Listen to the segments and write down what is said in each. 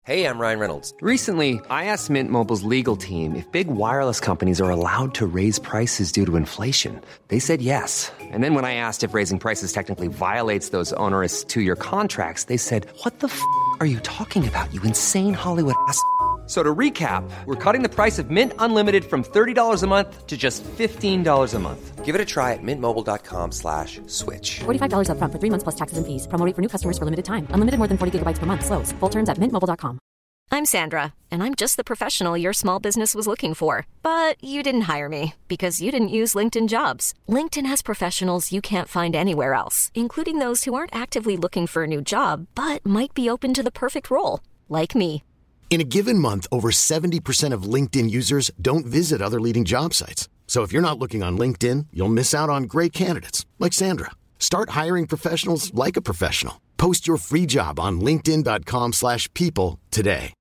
Hey, I'm Ryan Reynolds. Recently, I asked Mint Mobile's legal team if big wireless companies are allowed to raise prices due to inflation. They said yes. And then when I asked if raising prices technically violates those onerous two-year contracts, they said, "What the f*** are you talking about, you insane Hollywood ass?" So to recap, we're cutting the price of Mint Unlimited from $30 a month to just $15 a month. Give it a try at mintmobile.com/switch. $45 up front for 3 months plus taxes and fees. Promo rate for new customers for limited time. Unlimited more than 40 gigabytes per month. Slows full terms at mintmobile.com. I'm Sandra, and I'm just the professional your small business was looking for. But you didn't hire me because you didn't use LinkedIn Jobs. LinkedIn has professionals you can't find anywhere else, including those who aren't actively looking for a new job, but might be open to the perfect role, like me. In a given month, over 70% of LinkedIn users don't visit other leading job sites. So if you're not looking on LinkedIn, you'll miss out on great candidates like Sandra. Start hiring professionals like a professional. Post your free job on linkedin.com/people today.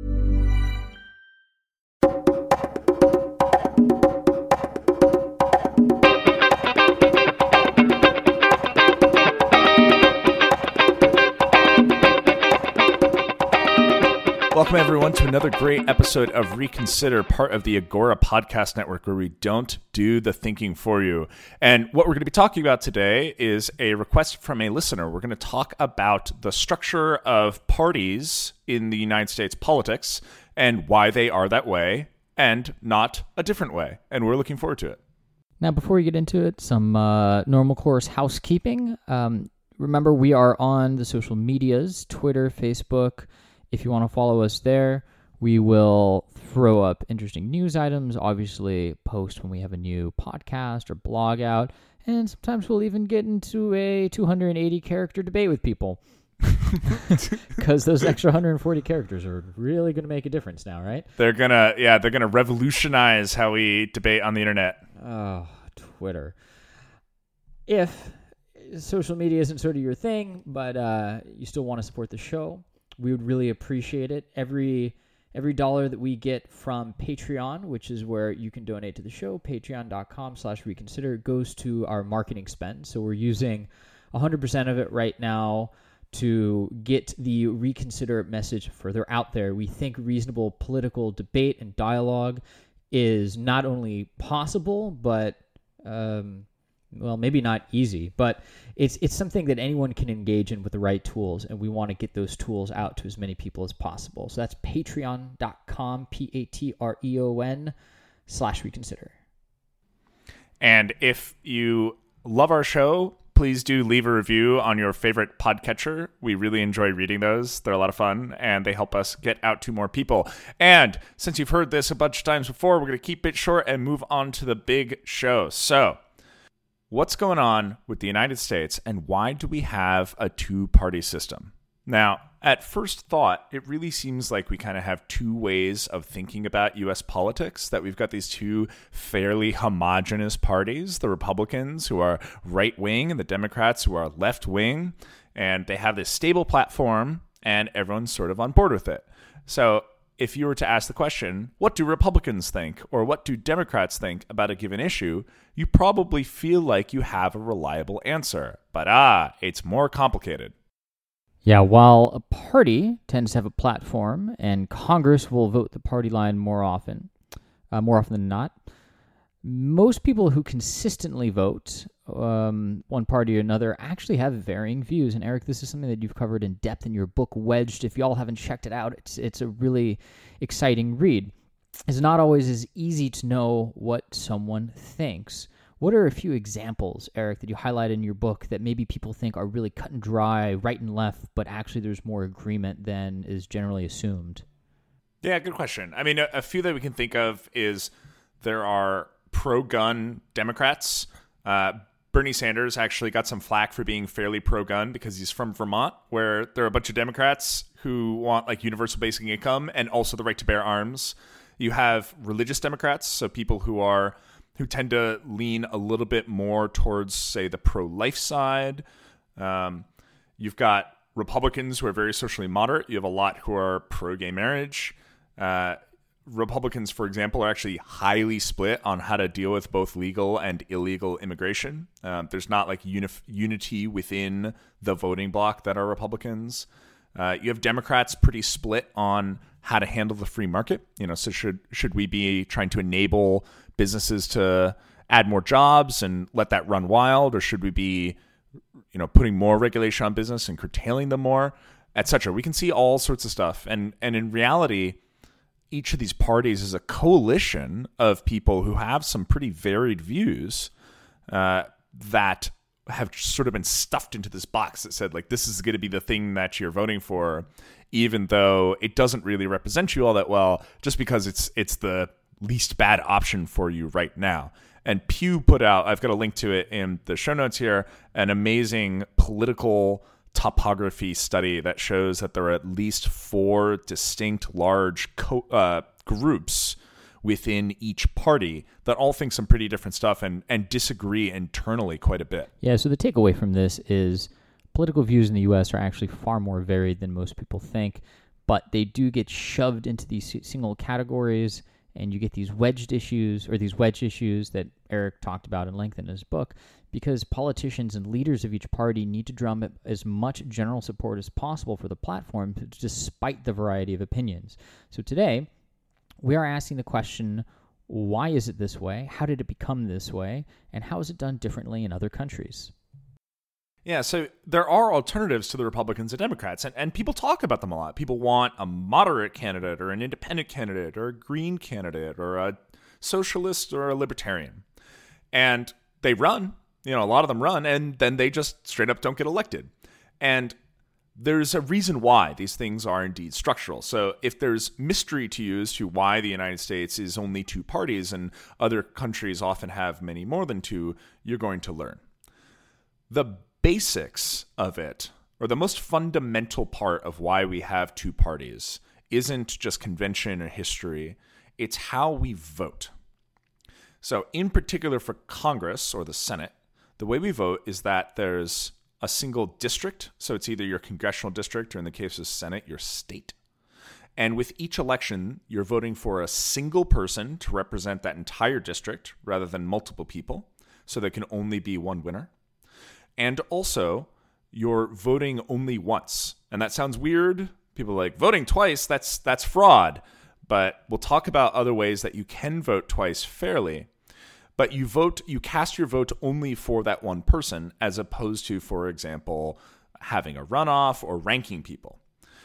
Welcome, everyone, to another great episode of Reconsider, part of the Agora Podcast Network, where we don't do the thinking for you. And what we're going to be talking about today is a request from a listener. We're going to talk about the structure of parties in the United States politics and why they are that way and not a different way. And we're looking forward to it. Now, before we get into it, some normal course housekeeping. Remember, we are on the social medias, Twitter, Facebook. If you want to follow us there, we will throw up interesting news items, obviously post when we have a new podcast or blog out, and sometimes we'll even get into a 280-character debate with people. Because those extra 140 characters are really going to make a difference now, right? They're gonna revolutionize how we debate on the internet. Oh, Twitter. If social media isn't sort of your thing, but you still want to support the show, we would really appreciate it. Every dollar that we get from Patreon, which is where you can donate to the show, patreon.com/reconsider, goes to our marketing spend. So we're using 100% of it right now to get the Reconsider message further out there. We think reasonable political debate and dialogue is not only possible, but well, maybe not easy, but it's something that anyone can engage in with the right tools, and we want to get those tools out to as many people as possible. So that's patreon.com, patreon/reconsider. And if you love our show, please do leave a review on your favorite podcatcher. We really enjoy reading those. They're a lot of fun, and they help us get out to more people. And since you've heard this a bunch of times before, we're going to keep it short and move on to the big show. So, what's going on with the United States, and why do we have a two-party system? Now, at first thought, it really seems like we kind of have two ways of thinking about U.S. politics, that we've got these two fairly homogenous parties, the Republicans, who are right-wing, and the Democrats, who are left-wing, and they have this stable platform, and everyone's sort of on board with it. So if you were to ask the question, what do Republicans think, or what do Democrats think about a given issue, you probably feel like you have a reliable answer. But it's more complicated. Yeah, while a party tends to have a platform, and Congress will vote the party line more often than not, most people who consistently vote one party or another actually have varying views. And Eric, this is something that you've covered in depth in your book, Wedged. If y'all haven't checked it out, it's a really exciting read. It's not always as easy to know what someone thinks. What are a few examples, Eric, that you highlight in your book that maybe people think are really cut and dry, right and left, but actually there's more agreement than is generally assumed? Yeah, good question. I mean, a few that we can think of is there are pro-gun Democrats. Bernie Sanders actually got some flack for being fairly pro-gun because he's from Vermont, where there are a bunch of Democrats who want like universal basic income and also the right to bear arms. You have religious Democrats, so people who tend to lean a little bit more towards, say, the pro-life side. You've got Republicans who are very socially moderate. You have a lot who are pro-gay marriage. Republicans, for example, are actually highly split on how to deal with both legal and illegal immigration. There's not like unity within the voting bloc that are Republicans. You have Democrats pretty split on how to handle the free market. So should we be trying to enable businesses to add more jobs and let that run wild, or should we be, putting more regulation on business and curtailing them more, etc.? We can see all sorts of stuff, and in reality, each of these parties is a coalition of people who have some pretty varied views that have sort of been stuffed into this box that said, like, this is going to be the thing that you're voting for, even though it doesn't really represent you all that well, just because it's the least bad option for you right now. And Pew put out, I've got a link to it in the show notes here, an amazing political topography study that shows that there are at least 4 distinct large groups within each party that all think some pretty different stuff and disagree internally quite a bit. Yeah, so the takeaway from this is political views in the U.S. are actually far more varied than most people think, but they do get shoved into these single categories, and you get these wedge issues that Eric talked about in length in his book, because politicians and leaders of each party need to drum up as much general support as possible for the platform, despite the variety of opinions. So today, we are asking the question, why is it this way? How did it become this way? And how is it done differently in other countries? Yeah, so there are alternatives to the Republicans and Democrats, and people talk about them a lot. People want a moderate candidate or an independent candidate or a green candidate or a socialist or a libertarian. And they run, a lot of them run, and then they just straight up don't get elected. And there's a reason why these things are indeed structural. So if there's mystery to you as to why the United States is only 2 parties and other countries often have many more than 2, you're going to learn. The basics of it, or the most fundamental part of why we have 2 parties, isn't just convention or history. It's how we vote. So in particular for Congress or the Senate, the way we vote is that there's a single district. So it's either your congressional district or, in the case of Senate, your state. And with each election, you're voting for a single person to represent that entire district rather than multiple people. So there can only be one winner. And also, you're voting only once. And that sounds weird. People are like, voting twice, that's fraud. But we'll talk about other ways that you can vote twice fairly. But you cast your vote only for that one person, as opposed to, for example, having a runoff or ranking people.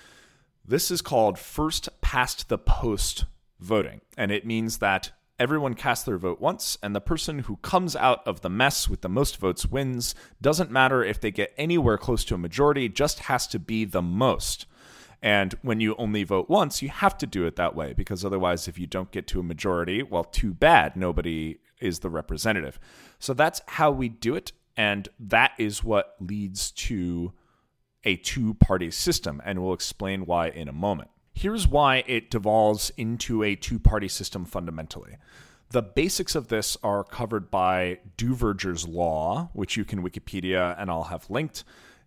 This is called first past the post voting. And it means that everyone casts their vote once, and the person who comes out of the mess with the most votes wins. Doesn't matter if they get anywhere close to a majority, just has to be the most. And when you only vote once, you have to do it that way, because otherwise, if you don't get to a majority, well, too bad, nobody is the representative. So that's how we do it, and that is what leads to a 2-party system, and we'll explain why in a moment. Here's why it devolves into a 2-party system fundamentally. The basics of this are covered by Duverger's law, which you can Wikipedia and I'll have linked.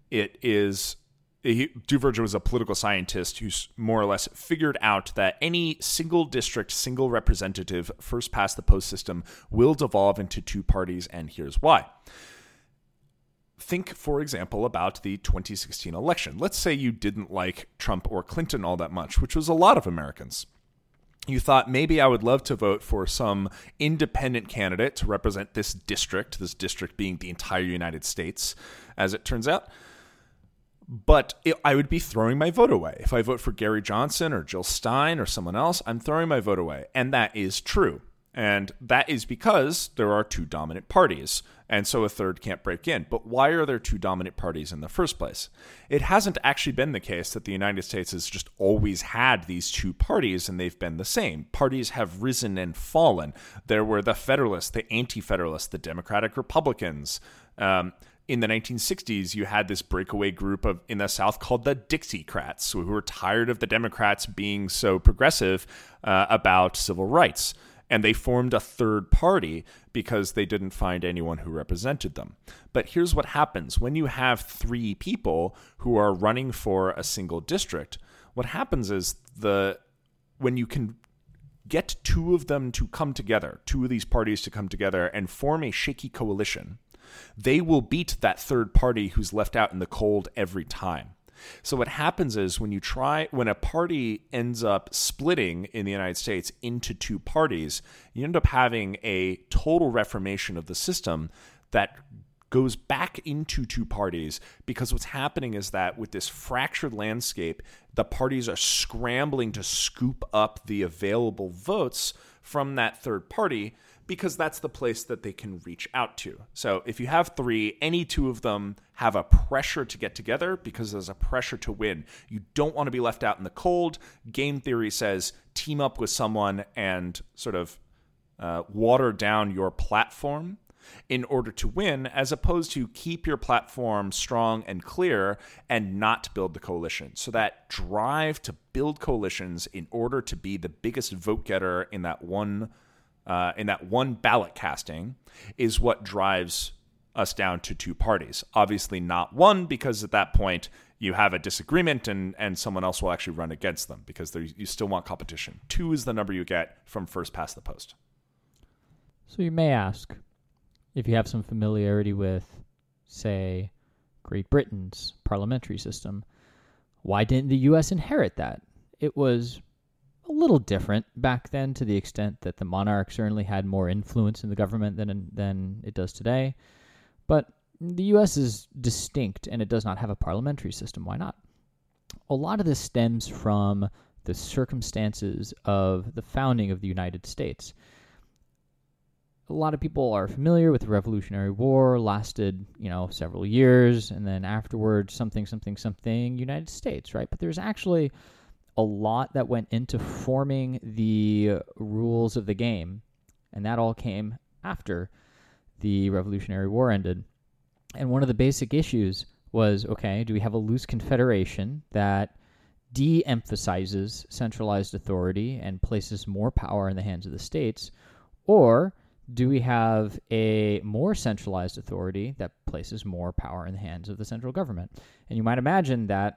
Duverger was a political scientist who's more or less figured out that any single district, single representative, first past the post system will devolve into 2 parties, and here's why. Think, for example, about the 2016 election. Let's say you didn't like Trump or Clinton all that much, which was a lot of Americans. You thought, maybe I would love to vote for some independent candidate to represent this district being the entire United States, as it turns out. But I would be throwing my vote away. If I vote for Gary Johnson or Jill Stein or someone else, I'm throwing my vote away. And that is true. And that is because there are 2 dominant parties, and so a third can't break in. But why are there 2 dominant parties in the first place? It hasn't actually been the case that the United States has just always had these 2 parties, and they've been the same. Parties have risen and fallen. There were the Federalists, the Anti-Federalists, the Democratic Republicans. In the 1960s, you had this breakaway group in the South called the Dixiecrats, who were tired of the Democrats being so progressive about civil rights. And they formed a third party because they didn't find anyone who represented them. But here's what happens. When you have 3 people who are running for a single district, what happens is when you can get 2 of them to come together, 2 of these parties to come together and form a shaky coalition, they will beat that third party who's left out in the cold every time. So what happens is when a party ends up splitting in the United States into two parties, you end up having a total reformation of the system that goes back into two parties, because what's happening is that with this fractured landscape, the parties are scrambling to scoop up the available votes from that third party, because that's the place that they can reach out to. So if you have three, any two of them have a pressure to get together because there's a pressure to win. You don't want to be left out in the cold. Game theory says team up with someone and sort of water down your platform in order to win, as opposed to keep your platform strong and clear and not build the coalition. So that drive to build coalitions in order to be the biggest vote getter in that one ballot casting is what drives us down to two parties. Obviously not one, because at that point you have a disagreement and someone else will actually run against them, because you still want competition. Two is the number you get from first past the post. So you may ask, if you have some familiarity with, say, Great Britain's parliamentary system, why didn't the U.S. inherit that? It was a little different back then, to the extent that the monarch certainly had more influence in the government than it does today. But the U.S. is distinct, and it does not have a parliamentary system. Why not? A lot of this stems from the circumstances of the founding of the United States. A lot of people are familiar with the Revolutionary War, lasted, several years, and then afterwards something, United States, right? But there's actually a lot that went into forming the rules of the game, and that all came after the Revolutionary War ended. And one of the basic issues was, okay, do we have a loose confederation that de-emphasizes centralized authority and places more power in the hands of the states, or do we have a more centralized authority that places more power in the hands of the central government? And you might imagine that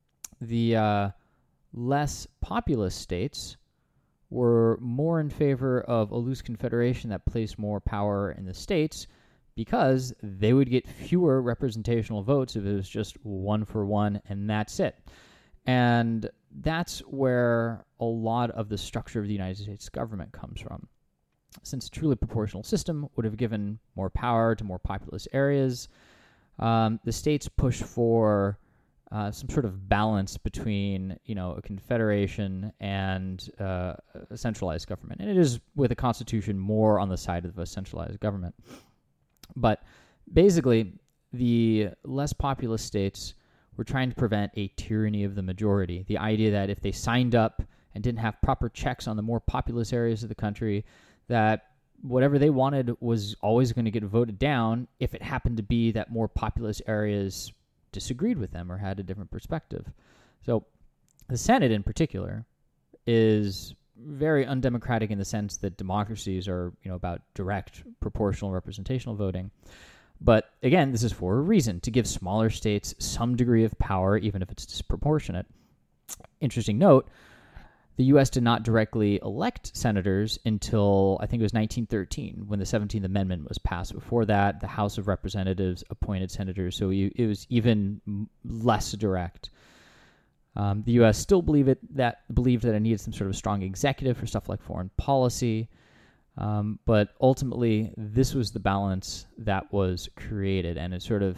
the less populous states were more in favor of a loose confederation that placed more power in the states, because they would get fewer representational votes if it was just 1-for-1 and that's it. And that's where a lot of the structure of the United States government comes from. Since a truly proportional system would have given more power to more populous areas, the states push for some sort of balance between, a confederation and a centralized government. And it is, with a constitution, more on the side of a centralized government. But basically, the less populous states were trying to prevent a tyranny of the majority. The idea that if they signed up and didn't have proper checks on the more populous areas of the country, that whatever they wanted was always going to get voted down if it happened to be that more populous areas disagreed with them or had a different perspective. So the Senate in particular is very undemocratic in the sense that democracies are, about direct proportional representational voting. But again, this is for a reason, to give smaller states some degree of power, even if it's disproportionate. Interesting note, the U.S. did not directly elect senators until, I think it was 1913, when the 17th Amendment was passed. Before that, the House of Representatives appointed senators, so it was even less direct. The U.S. still believed that it needed some sort of strong executive for stuff like foreign policy, but ultimately, this was the balance that was created, and it sort of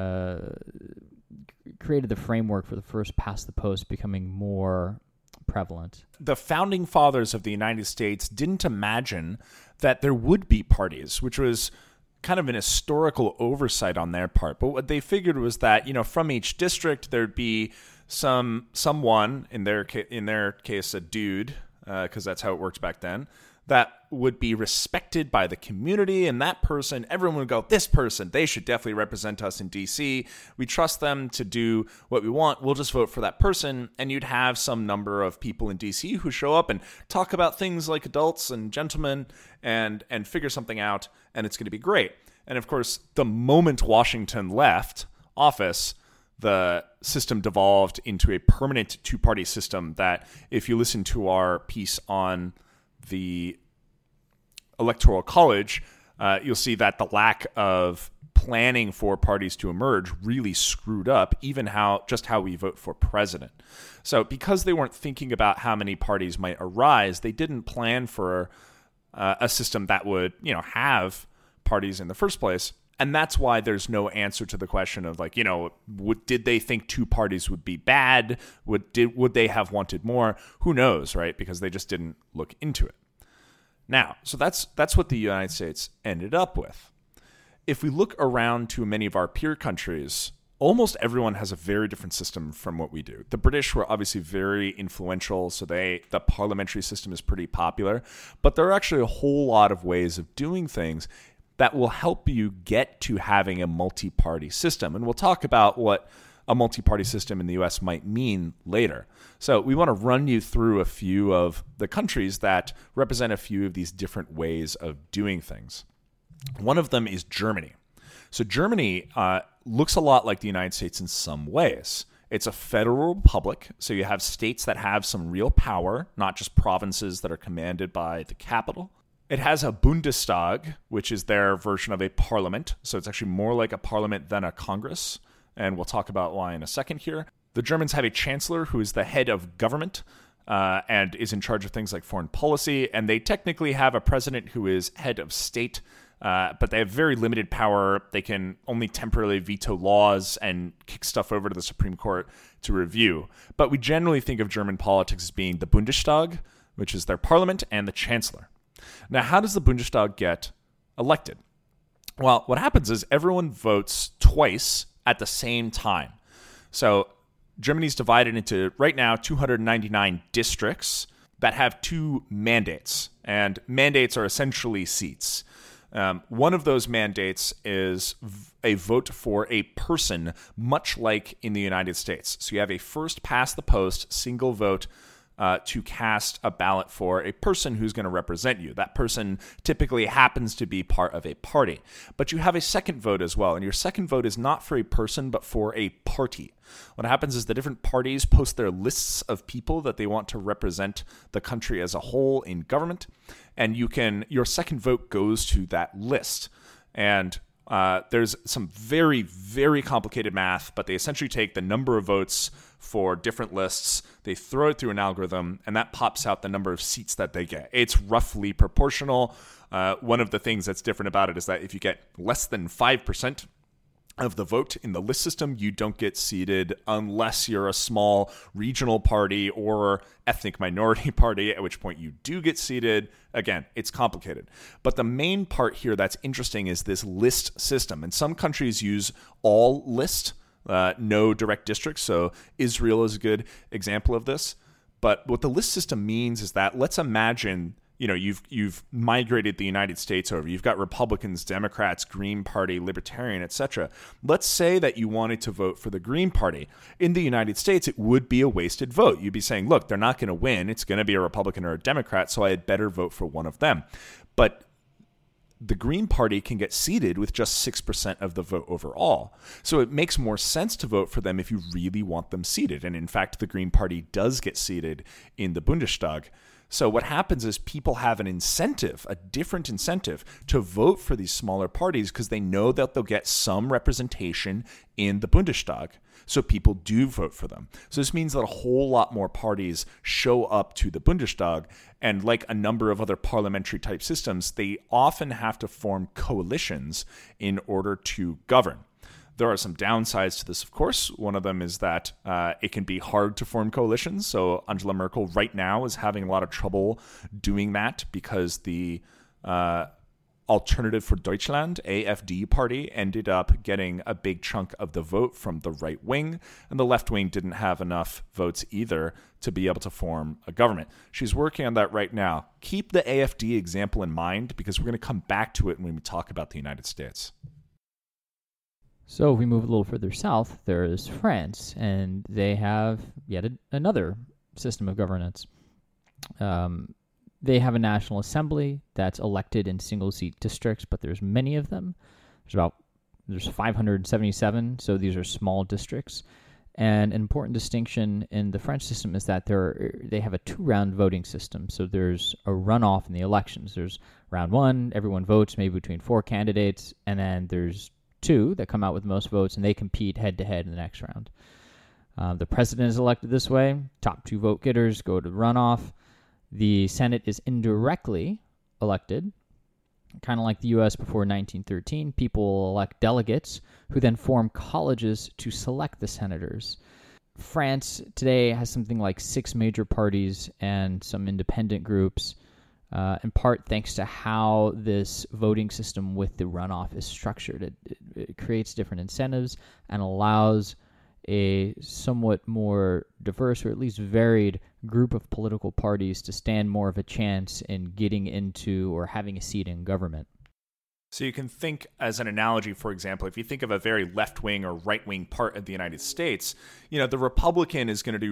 created the framework for the first past the post becoming more prevalent. The founding fathers of the United States didn't imagine that there would be parties, which was kind of an historical oversight on their part. But what they figured was that, from each district, there'd be someone, in their case, a dude, because that's how it worked back then, that would be respected by the community, and that person, everyone would go, this person, they should definitely represent us in D.C. We trust them to do what we want. We'll just vote for that person. And you'd have some number of people in D.C. who show up and talk about things like adults and gentlemen and figure something out, and it's going to be great. And of course, the moment Washington left office, the system devolved into a permanent two-party system that, if you listen to our piece on the Electoral College, you'll see that the lack of planning for parties to emerge really screwed up even how we vote for president. So because they weren't thinking about how many parties might arise, they didn't plan for a system that would, have parties in the first place. And that's why there's no answer to the question of did they think two parties would be bad? Would they have wanted more? Who knows, right? Because they just didn't look into it. Now, so that's what the United States ended up with. If we look around to many of our peer countries, almost everyone has a very different system from what we do. The British were obviously very influential, so the parliamentary system is pretty popular. But there are actually a whole lot of ways of doing things that will help you get to having a multi-party system. And we'll talk about what a multi-party system in the US might mean later. So we want to run you through a few of the countries that represent a few of these different ways of doing things. One of them is Germany. So Germany looks a lot like the United States in some ways. It's a federal republic, so you have states that have some real power, not just provinces that are commanded by the capital. It has a Bundestag, which is their version of a parliament. So it's actually more like a parliament than a Congress. And we'll talk about why in a second here. The Germans have a chancellor who is the head of government and is in charge of things like foreign policy. And they technically have a president who is head of state, but they have very limited power. They can only temporarily veto laws and kick stuff over to the Supreme Court to review. But we generally think of German politics as being the Bundestag, which is their parliament, and the chancellor. Now, how does the Bundestag get elected? Well, what happens is everyone votes twice at the same time. So Germany's divided into, right now, 299 districts that have two mandates. And mandates are essentially seats. One of those mandates is a vote for a person, much like in the United States. So you have a first-past-the-post single vote to cast a ballot for a person who's going to represent you. That person typically happens to be part of a party. But you have a second vote as well, and your second vote is not for a person, but for a party. What happens is the different parties post their lists of people that they want to represent the country as a whole in government, and your second vote goes to that list. And there's some very, very complicated math, but they essentially take the number of votes for different lists, they throw it through an algorithm, and that pops out the number of seats that they get. It's roughly proportional. One of the things that's different about it is that if you get less than 5% of the vote in the list system, you don't get seated unless you're a small regional party or ethnic minority party, at which point you do get seated. Again, it's complicated. But the main part here that's interesting is this list system. And some countries use all list, no direct districts. So Israel is a good example of this. But what the list system means is that, let's imagine you've migrated the United States over. You've got Republicans, Democrats, Green Party, Libertarian, etc. Let's say that you wanted to vote for the Green Party. In the United States, it would be a wasted vote. You'd be saying, look, they're not going to win. It's going to be a Republican or a Democrat, so I had better vote for one of them. But the Green Party can get seated with just 6% of the vote overall. So it makes more sense to vote for them if you really want them seated. And in fact, the Green Party does get seated in the Bundestag. So what happens is people have an incentive, a different incentive, to vote for these smaller parties because they know that they'll get some representation in the Bundestag. So people do vote for them. So this means that a whole lot more parties show up to the Bundestag. And like a number of other parliamentary type systems, they often have to form coalitions in order to govern. There are some downsides to this, of course. One of them is that it can be hard to form coalitions. So Angela Merkel right now is having a lot of trouble doing that because the Alternative for Deutschland, AfD party, ended up getting a big chunk of the vote from the right wing, and the left wing didn't have enough votes either to be able to form a government. She's working on that right now. Keep the AfD example in mind because we're going to come back to it when we talk about the United States. So if we move a little further south, there is France, and they have yet another system of governance. They have a National Assembly that's elected in single-seat districts, but there's many of them. There's 577, so these are small districts. And an important distinction in the French system is that they have a two-round voting system. So there's a runoff in the elections. There's round one, everyone votes maybe between 4 candidates, and then there's two that come out with most votes, and they compete head-to-head in the next round. The president is elected this way. Top two vote getters go to runoff. The Senate is indirectly elected, kind of like the U.S. before 1913. People will elect delegates who then form colleges to select the senators. France today has something like 6 major parties and some independent groups, in part thanks to how this voting system with the runoff is structured. It creates different incentives and allows a somewhat more diverse, or at least varied, group of political parties to stand more of a chance in getting into or having a seat in government. So you can think, as an analogy, for example, if you think of a very left-wing or right-wing part of the United States, the Republicans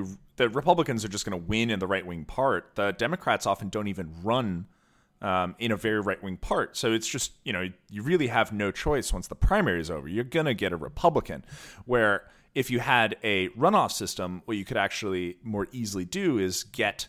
are just going to win in the right-wing part. The Democrats often don't even run in a very right-wing part. So it's just, you really have no choice once the primary is over. You're going to get a Republican, where if you had a runoff system, what you could actually more easily do is get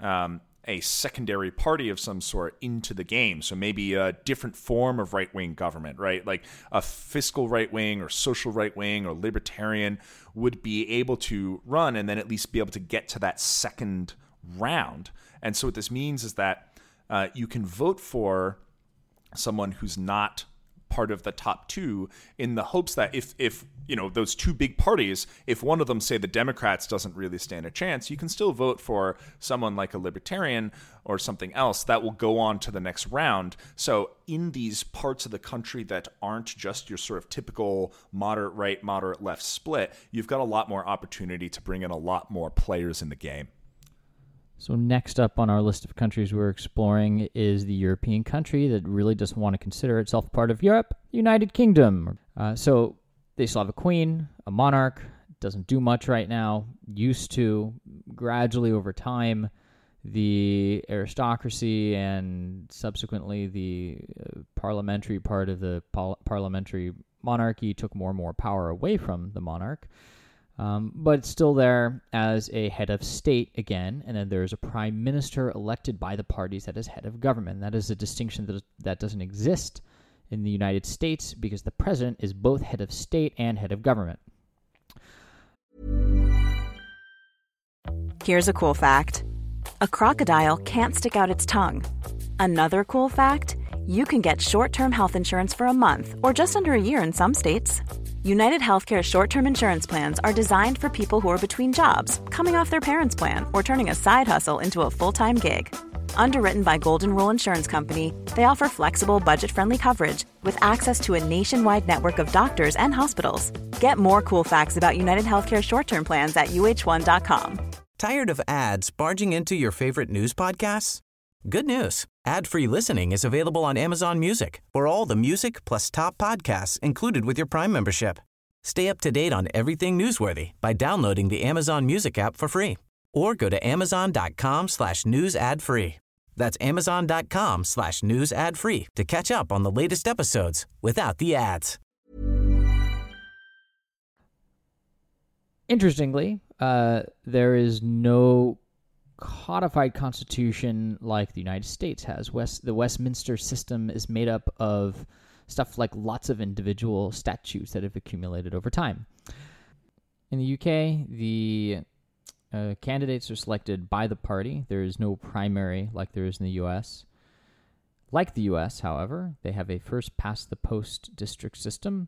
a secondary party of some sort into the game. So maybe a different form of right-wing government, right? Like a fiscal right-wing or social right-wing or libertarian would be able to run and then at least be able to get to that second round. And so what this means is that you can vote for someone who's not part of the top two, in the hopes that if those two big parties, if one of them, say the Democrats, doesn't really stand a chance, you can still vote for someone like a libertarian or something else that will go on to the next round. So in these parts of the country that aren't just your sort of typical moderate right, moderate left split, you've got a lot more opportunity to bring in a lot more players in the game. So next up on our list of countries we're exploring is the European country that really doesn't want to consider itself part of Europe, United Kingdom. So they still have a queen, a monarch, doesn't do much right now, used to. Gradually over time, the aristocracy and subsequently the parliamentary part of the parliamentary monarchy took more and more power away from the monarch. But it's still there as a head of state again, and then there's a prime minister elected by the parties that is head of government. That is a distinction that doesn't exist in the United States because the president is both head of state and head of government. Here's a cool fact. A crocodile can't stick out its tongue. Another cool fact, you can get short-term health insurance for a month or just under a year in some states. United Healthcare short-term insurance plans are designed for people who are between jobs, coming off their parents' plan, or turning a side hustle into a full-time gig. Underwritten by Golden Rule Insurance Company, they offer flexible, budget-friendly coverage with access to a nationwide network of doctors and hospitals. Get more cool facts about United Healthcare short-term plans at uh1.com. Tired of ads barging into your favorite news podcasts? Good news. Ad-free listening is available on Amazon Music for all the music plus top podcasts included with your Prime membership. Stay up to date on everything newsworthy by downloading the Amazon Music app for free or go to amazon.com/news ad free. That's amazon.com/news ad free to catch up on the latest episodes without the ads. Interestingly, there is no codified constitution like the United States has. The Westminster system is made up of stuff like lots of individual statutes that have accumulated over time. In the UK, the candidates are selected by the party. There is no primary like there is in the U.S. Like the U.S., however, they have a first-past-the-post district system.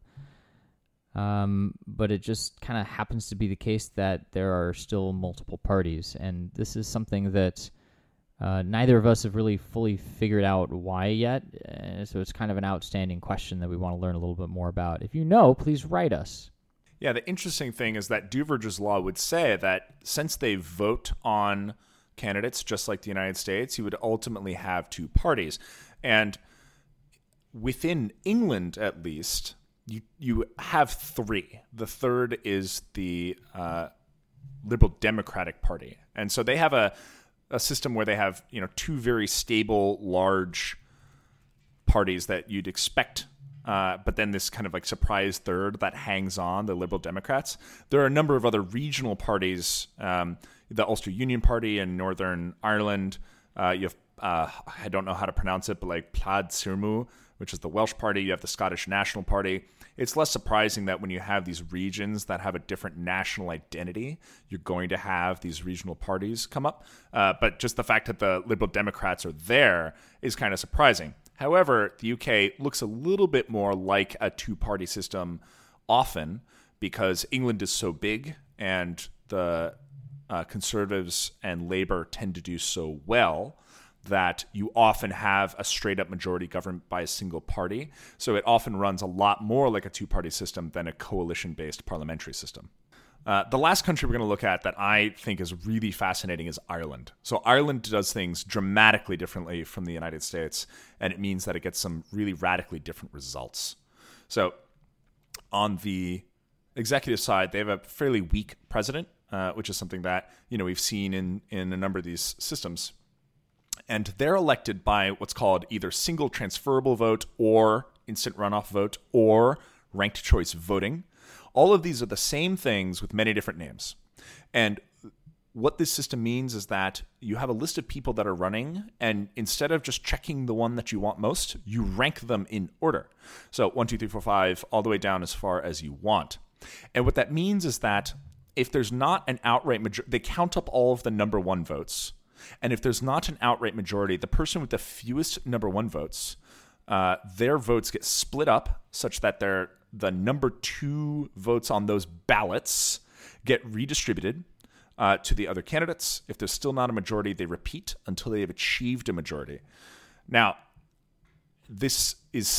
But it just kind of happens to be the case that there are still multiple parties, and this is something that neither of us have really fully figured out why yet, so it's kind of an outstanding question that we want to learn a little bit more about. If you know, please write us. Yeah, the interesting thing is that Duverger's law would say that since they vote on candidates just like the United States, you would ultimately have two parties. And within England, at least, you have three. The third is the Liberal Democratic Party. And so they have a system where they have, two very stable, large parties that you'd expect, but then this kind of like surprise third that hangs on, the Liberal Democrats. There are a number of other regional parties, the Ulster Union Party in Northern Ireland. You have, I don't know how to pronounce it, but like Plaid Cymru, which is the Welsh Party. You have the Scottish National Party. It's less surprising that when you have these regions that have a different national identity, you're going to have these regional parties come up. But just the fact that the Liberal Democrats are there is kind of surprising. However, the UK looks a little bit more like a two-party system often because England is so big and the Conservatives and Labour tend to do so well that you often have a straight-up majority government by a single party. So it often runs a lot more like a two-party system than a coalition-based parliamentary system. The last country we're going to look at that I think is really fascinating is Ireland. So Ireland does things dramatically differently from the United States, and it means that it gets some really radically different results. So on the executive side, they have a fairly weak president, which is something that we've seen in a number of these systems. And they're elected by what's called either single transferable vote or instant runoff vote or ranked choice voting. All of these are the same things with many different names. And what this system means is that you have a list of people that are running, and instead of just checking the one that you want most, you rank them in order. So 1, 2, 3, 4, 5, all the way down as far as you want. And what that means is that if there's not an outright majority, they count up all of the number one votes. And if there's not an outright majority, the person with the fewest number one votes, their votes get split up such that the number two votes on those ballots get redistributed to the other candidates. If there's still not a majority, they repeat until they have achieved a majority. Now, this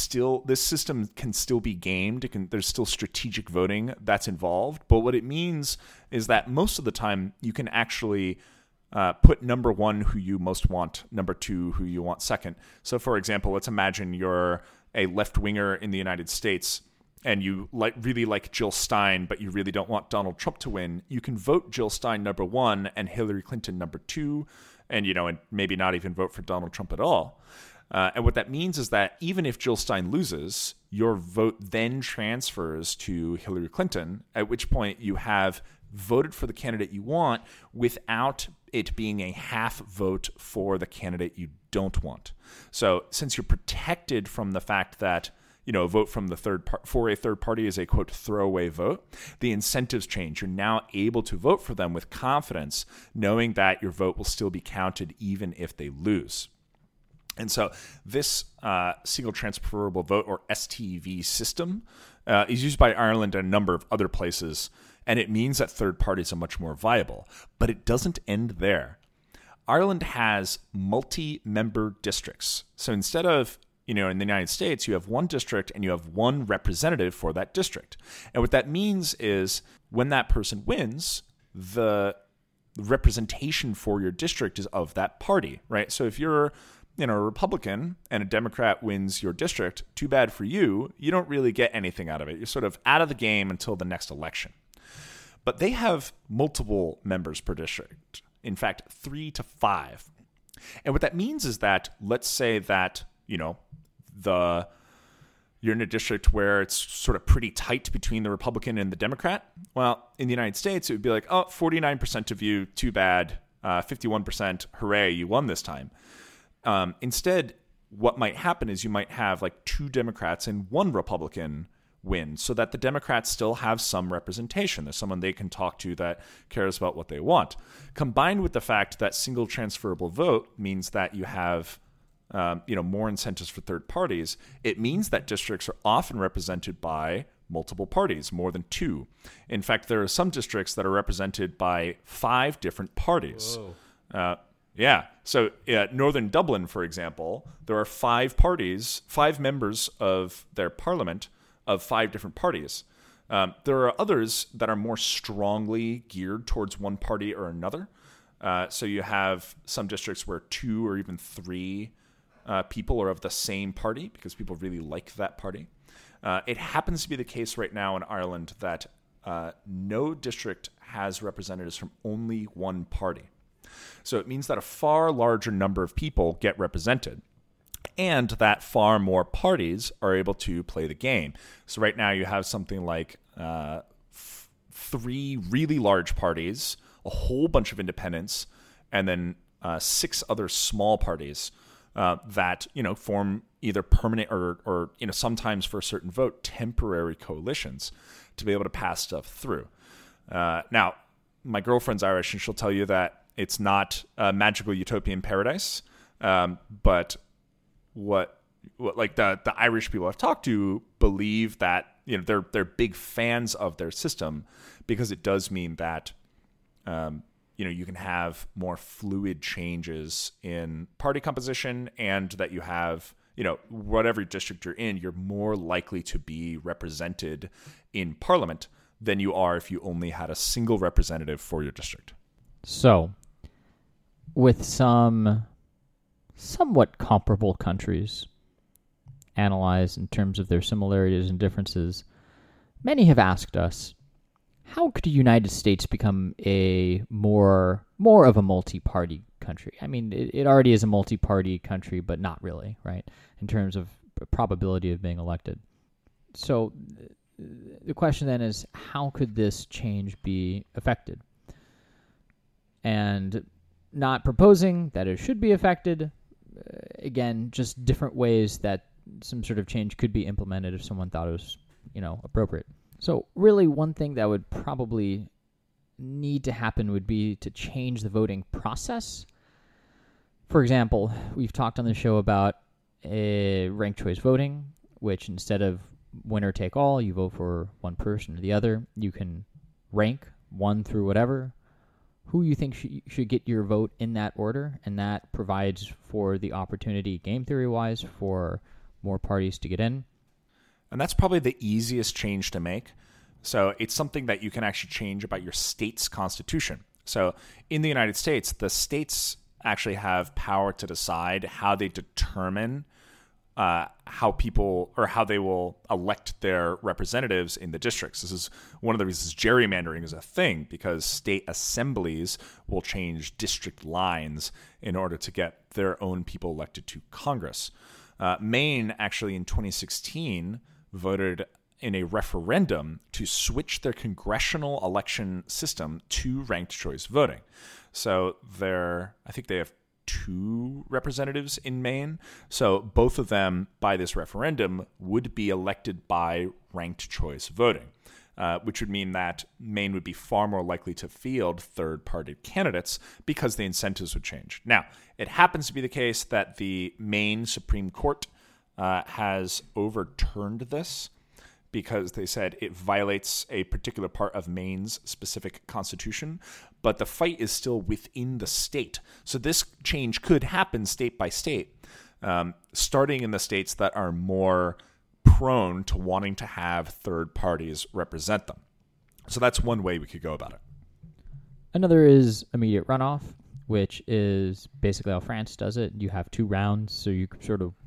system can still be gamed. There's still strategic voting that's involved. But what it means is that most of the time you can actually put number one who you most want, number two who you want second. So, for example, let's imagine you're a left-winger in the United States and you really like Jill Stein, but you really don't want Donald Trump to win. You can vote Jill Stein number one and Hillary Clinton number two, and and maybe not even vote for Donald Trump at all. And what that means is that even if Jill Stein loses, your vote then transfers to Hillary Clinton, at which point you have voted for the candidate you want without it being a half vote for the candidate you don't want. So since you're protected from the fact that a vote from the for a third party is a, quote, throwaway vote, the incentives change. You're now able to vote for them with confidence, knowing that your vote will still be counted even if they lose. And so this single transferable vote, or STV system, is used by Ireland and a number of other places, and it means that third parties are much more viable. But it doesn't end there. Ireland has multi-member districts. So instead of in the United States, you have one district and you have one representative for that district. And what that means is when that person wins, the representation for your district is of that party, right? So if you're a Republican and a Democrat wins your district, too bad for you. You don't really get anything out of it. You're sort of out of the game until the next election. But they have multiple members per district. In fact, 3 to 5. And what that means is that, let's say that, you're in a district where it's sort of pretty tight between the Republican and the Democrat. Well, in the United States, it would be like, 49% of you, too bad. 51%, hooray, you won this time. Instead, what might happen is you might have like 2 Democrats and 1 Republican win, so that the Democrats still have some representation. There's someone they can talk to that cares about what they want. Combined with the fact that single transferable vote means that you have more incentives for third parties, it means that districts are often represented by multiple parties, more than 2. In fact, there are some districts that are represented by 5 different parties. Yeah. So Northern Dublin, for example, there are 5 parties, 5 members of their parliament of 5 different parties. There are others that are more strongly geared towards one party or another. So you have some districts where 2 or even 3 people are of the same party because people really like that party. It happens to be the case right now in Ireland that no district has representatives from only one party. So it means that a far larger number of people get represented, and that far more parties are able to play the game. So right now you have something like 3 really large parties, a whole bunch of independents, and then 6 other small parties that form either permanent or sometimes for a certain vote, temporary coalitions to be able to pass stuff through. Now, my girlfriend's Irish, and she'll tell you that it's not a magical utopian paradise, but what like the Irish people I've talked to believe that they're big fans of their system because it does mean that you can have more fluid changes in party composition, and that you have whatever district you're in, you're more likely to be represented in parliament than you are if you only had a single representative for your district. So, with some somewhat comparable countries analyzed in terms of their similarities and differences, many have asked us, how could the United States become a more of a multi-party country? I mean, it already is a multi-party country, but not really, right, in terms of probability of being elected. So the question then is, how could this change be affected? And not proposing that it should be affected, again, just different ways that some sort of change could be implemented if someone thought it was, appropriate. So really one thing that would probably need to happen would be to change the voting process. For example, we've talked on the show about ranked choice voting, which instead of winner take all, you vote for one person or the other. You can rank 1 through whatever, who you think should get your vote in that order, and that provides for the opportunity, game theory-wise, for more parties to get in. And that's probably the easiest change to make. So it's something that you can actually change about your state's constitution. So in the United States, the states actually have power to decide how they determine how they will elect their representatives in the districts. This is one of the reasons gerrymandering is a thing, because state assemblies will change district lines in order to get their own people elected to Congress. Maine actually in 2016 voted in a referendum to switch their congressional election system to ranked choice voting. So I think they have 2 representatives in Maine. So both of them, by this referendum, would be elected by ranked choice voting, which would mean that Maine would be far more likely to field third-party candidates because the incentives would change. Now, it happens to be the case that the Maine Supreme Court has overturned this because they said it violates a particular part of Maine's specific constitution, but the fight is still within the state. So this change could happen state by state, starting in the states that are more prone to wanting to have third parties represent them. So that's one way we could go about it. Another is immediate runoff, which is basically how France does it. You have 2 rounds, so you sort of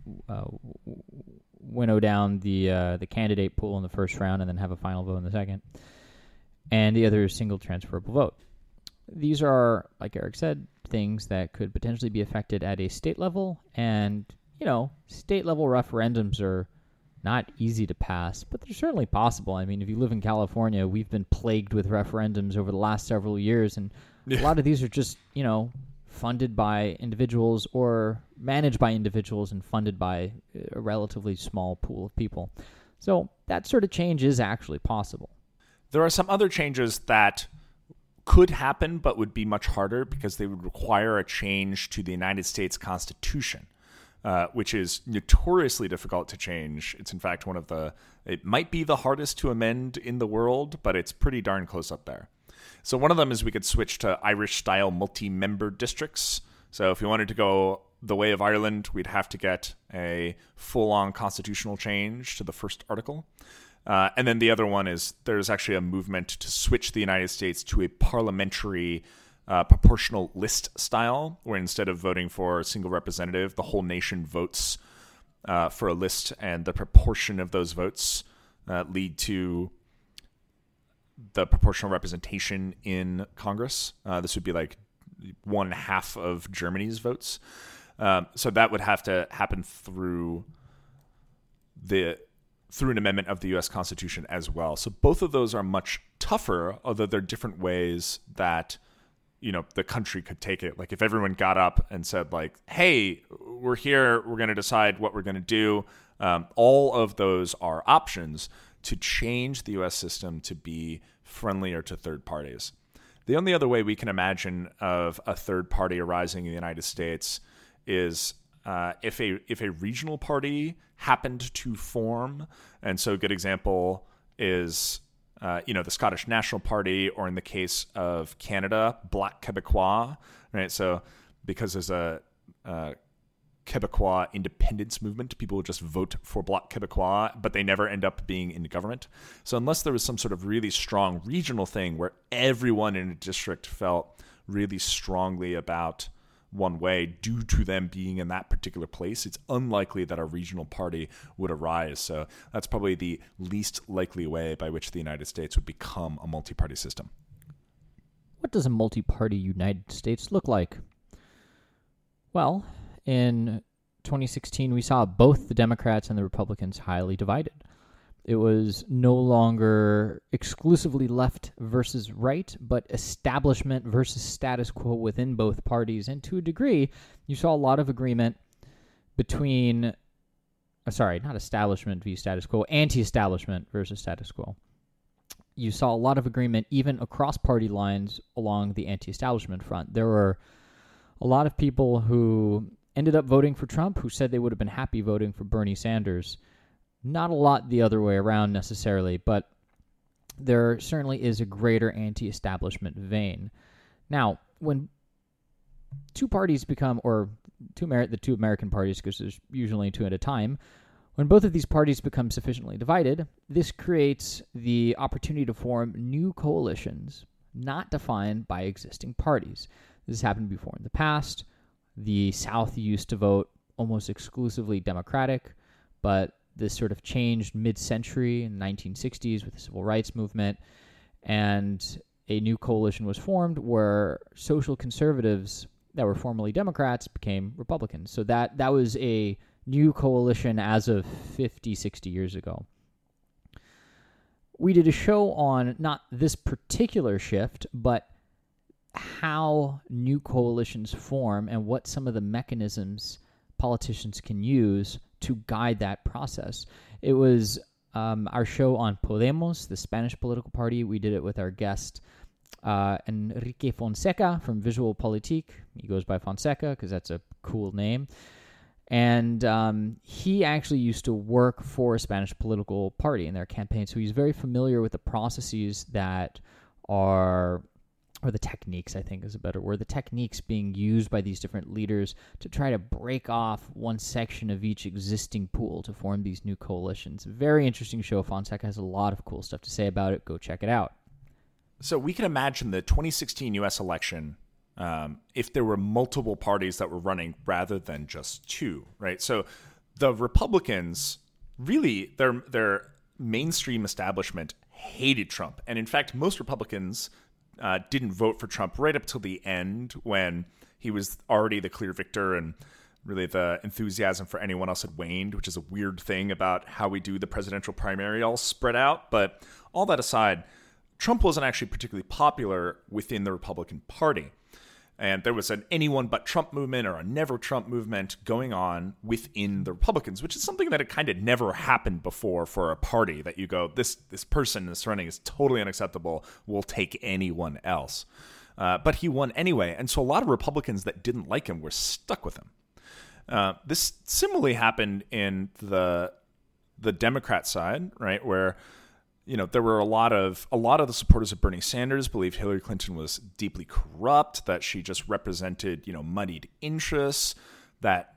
winnow down the candidate pool in the first round and then have a final vote in the second. And the other is single transferable vote. These are, like Eric said, things that could potentially be affected at a state level. And, state level referendums are not easy to pass, but they're certainly possible. I mean, if you live in California, we've been plagued with referendums over the last several years, and a lot of these are just, funded by individuals or managed by individuals and funded by a relatively small pool of people. So that sort of change is actually possible. There are some other changes that could happen but would be much harder because they would require a change to the United States Constitution, which is notoriously difficult to change. It's in fact it might be the hardest to amend in the world, but it's pretty darn close up there. So one of them is we could switch to Irish-style multi-member districts. So if we wanted to go the way of Ireland, we'd have to get a full-on constitutional change to the first article. And then the other one is there's actually a movement to switch the United States to a parliamentary proportional list style, where instead of voting for a single representative, the whole nation votes for a list, and the proportion of those votes lead to the proportional representation in Congress. This would be like 1/2 of Germany's votes. So that would have to happen through an amendment of the U.S. Constitution as well. So both of those are much tougher, although they're different ways that the country could take it. Like if everyone got up and said like, hey, we're here. We're going to decide what we're going to do. All of those are options to change the U.S. system to be friendlier to third parties. The only other way we can imagine of a third party arising in the United States is if a regional party happened to form. And so a good example is the Scottish National Party, or in the case of Canada, Bloc Québécois, right? So because there's a Québécois independence movement, people would just vote for Bloc Québécois, but they never end up being in government. So unless there was some sort of really strong regional thing where everyone in a district felt really strongly about one way due to them being in that particular place, it's unlikely that a regional party would arise. So that's probably the least likely way by which the United States would become a multi-party system. What does a multi-party United States look like? Well, in 2016, we saw both the Democrats and the Republicans highly divided. It was no longer exclusively left versus right, but establishment versus status quo within both parties. And to a degree, you saw a lot of agreement between, not establishment v. status quo, anti-establishment versus status quo. You saw a lot of agreement even across party lines along the anti-establishment front. There were a lot of people who ended up voting for Trump who said they would have been happy voting for Bernie Sanders. Not a lot the other way around necessarily, but there certainly is a greater anti-establishment vein. Now, when two parties become, or the two American parties, because there's usually two at a time, when both of these parties become sufficiently divided, this creates the opportunity to form new coalitions not defined by existing parties. This has happened before in the past. The South used to vote almost exclusively Democratic, but this sort of changed mid-century in the 1960s with the Civil Rights Movement, and a new coalition was formed where social conservatives that were formerly Democrats became Republicans. So that was a new coalition as of 50, 60 years ago. We did a show on not this particular shift, but how new coalitions form and what some of the mechanisms politicians can use to guide that process. It was our show on Podemos, the Spanish political party. We did it with our guest, Enrique Fonseca from Visual Politique. He goes by Fonseca because that's a cool name. And he actually used to work for a Spanish political party in their campaign, so he's very familiar with the processes that are, or the techniques, I think is a better word, the techniques being used by these different leaders to try to break off one section of each existing pool to form these new coalitions. Very interesting show. Fonseca has a lot of cool stuff to say about it. Go check it out. So we can imagine the 2016 U.S. election if there were multiple parties that were running rather than just two, right? So the Republicans, really, their mainstream establishment hated Trump. And in fact, most Republicans didn't vote for Trump right up till the end when he was already the clear victor and really the enthusiasm for anyone else had waned, which is a weird thing about how we do the presidential primary all spread out. But all that aside, Trump wasn't actually particularly popular within the Republican Party. And there was an anyone but Trump movement or a never Trump movement going on within the Republicans, which is something that had kind of never happened before for a party, that you go, this person that's running is totally unacceptable, we'll take anyone else. But he won anyway, and so a lot of Republicans that didn't like him were stuck with him. This similarly happened in the Democrat side, right, where there were a lot of the supporters of Bernie Sanders believed Hillary Clinton was deeply corrupt, that she just represented, muddied interests, that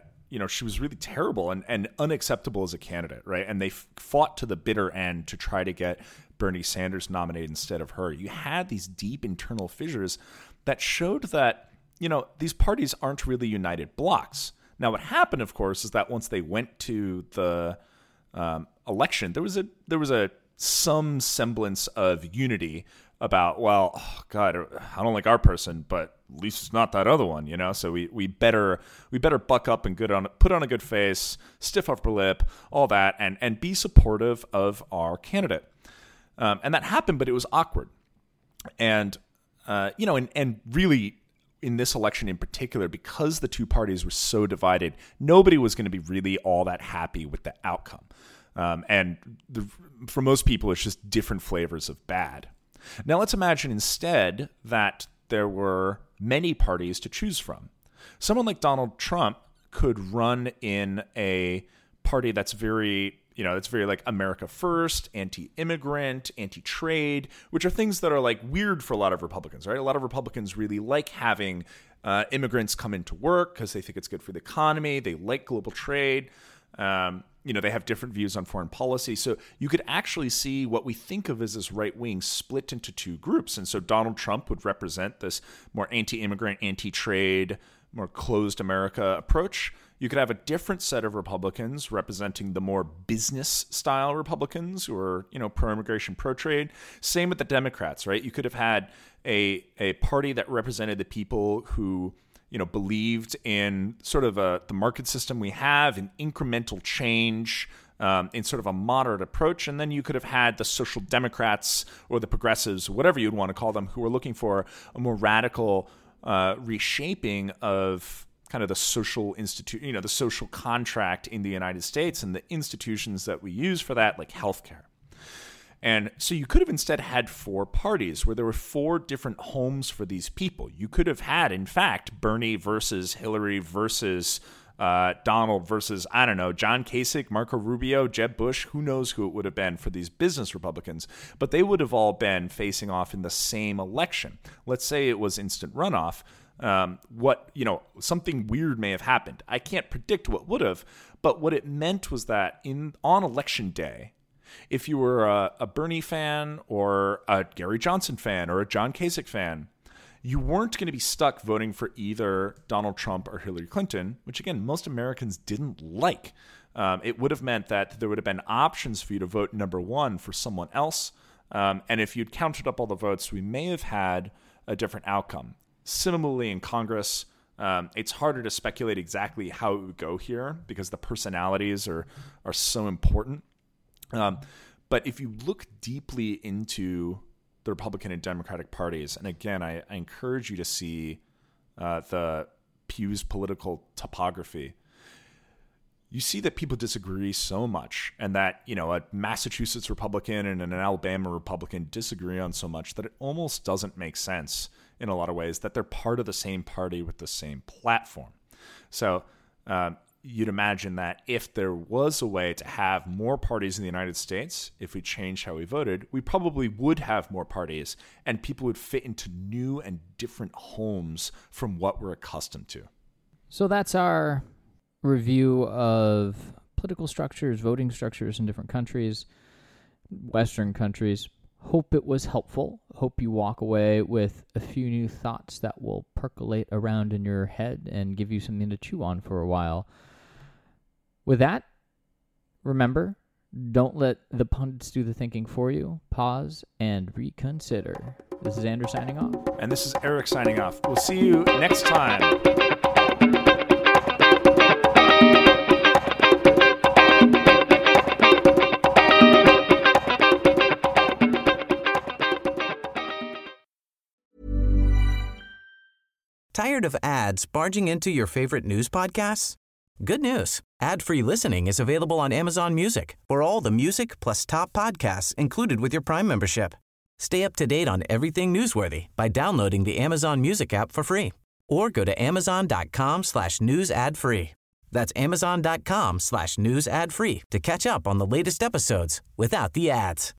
she was really terrible and unacceptable as a candidate, right? And they fought to the bitter end to try to get Bernie Sanders nominated instead of her. You had these deep internal fissures that showed that, these parties aren't really united blocs. Now, what happened, of course, is that once they went to the election, there was some semblance of unity about, well, oh God, I don't like our person, but at least it's not that other one, So we better buck up and put on a good face, stiff upper lip, all that, and be supportive of our candidate. And that happened, but it was awkward, and and really in this election in particular, because the two parties were so divided, nobody was going to be really all that happy with the outcome. For most people, it's just different flavors of bad. Now, let's imagine instead that there were many parties to choose from. Someone like Donald Trump could run in a party that's very like America First, anti-immigrant, anti-trade, which are things that are like weird for a lot of Republicans, right? A lot of Republicans really like having immigrants come into work because they think it's good for the economy. They like global trade. They have different views on foreign policy. So you could actually see what we think of as this right wing split into two groups. And so Donald Trump would represent this more anti-immigrant, anti-trade, more closed America approach. You could have a different set of Republicans representing the more business-style Republicans who are, pro-immigration, pro-trade. Same with the Democrats, right? You could have had a party that represented the people who, believed in sort of the market system we have, in incremental change, in sort of a moderate approach. And then you could have had the social democrats or the progressives, whatever you'd want to call them, who were looking for a more radical reshaping of kind of the social the social contract in the United States and the institutions that we use for that, like healthcare. And so you could have instead had four parties where there were four different homes for these people. You could have had, in fact, Bernie versus Hillary versus Donald versus, I don't know, John Kasich, Marco Rubio, Jeb Bush, who knows who it would have been for these business Republicans. But they would have all been facing off in the same election. Let's say it was instant runoff. Something weird may have happened. I can't predict what would have, but what it meant was that on election day, if you were a Bernie fan or a Gary Johnson fan or a John Kasich fan, you weren't going to be stuck voting for either Donald Trump or Hillary Clinton, which, again, most Americans didn't like. It would have meant that there would have been options for you to vote number one for someone else. And if you'd counted up all the votes, we may have had a different outcome. Similarly, in Congress, it's harder to speculate exactly how it would go here because the personalities are so important. But if you look deeply into the Republican and Democratic parties, and again, I encourage you to see the Pew's political topography, you see that people disagree so much, and that, a Massachusetts Republican and an Alabama Republican disagree on so much that it almost doesn't make sense in a lot of ways that they're part of the same party with the same platform. So you'd imagine that if there was a way to have more parties in the United States, if we changed how we voted, we probably would have more parties, and people would fit into new and different homes from what we're accustomed to. So that's our review of political structures, voting structures in different countries, Western countries. Hope it was helpful. Hope you walk away with a few new thoughts that will percolate around in your head and give you something to chew on for a while. With that, remember, don't let the pundits do the thinking for you. Pause and reconsider. This is Andrew signing off. And this is Eric signing off. We'll see you next time. Tired of ads barging into your favorite news podcasts? Good news. Ad-free listening is available on Amazon Music for all the music plus top podcasts included with your Prime membership. Stay up to date on everything newsworthy by downloading the Amazon Music app for free or go to amazon.com/news ad free. That's amazon.com/news ad free to catch up on the latest episodes without the ads.